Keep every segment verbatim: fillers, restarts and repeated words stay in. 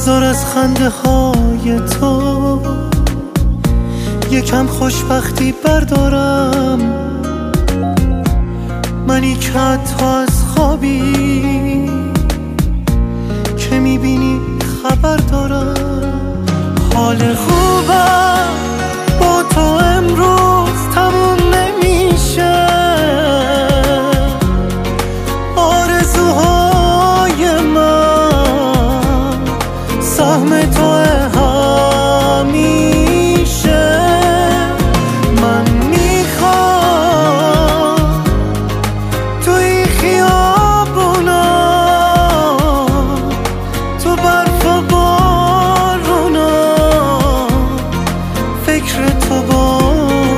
بذار از خنده های تو یکم خوشبختی بردارم. منی که حتی از خوابی که میبینی خبر دارم. حال خوبم با تو امروز تموم نمیشه. آرزوهای من سهم تو همیشه. من میخوام توی خیابونا تو برف و بارونا فکر تو باشم.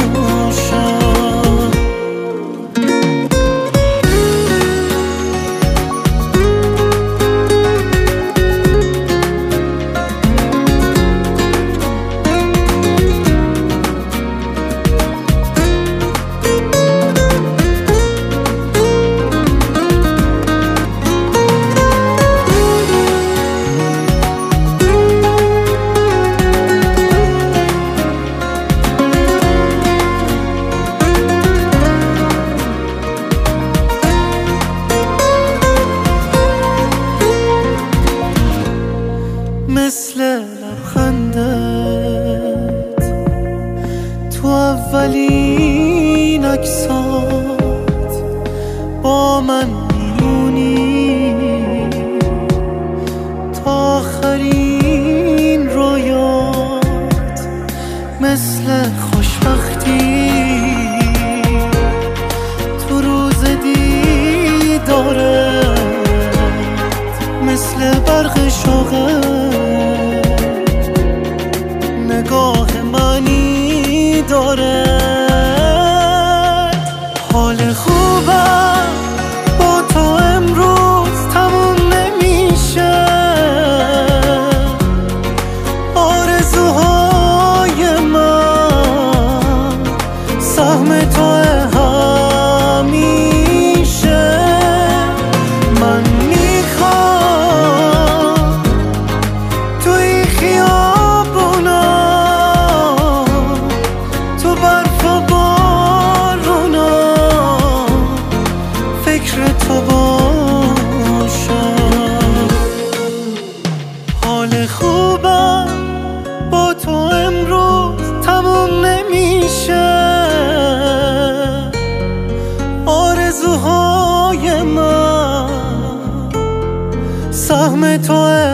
مثل لبخندت تو اولین عکسات با من میمونی تا آخرین رویات. مثل خوشبختی تو روز دیدارت، مثل برق شوقت نگاه منی داره. حال خوبم با تو امروز تموم نمیشه. آرزوهای من سهم تو همیشه. من میخوام توی خیابونا تو برف و بارونا فکر تو باشم. حال خوبم با تو امروز تموم نمیشه. آرزوهای من سهم تو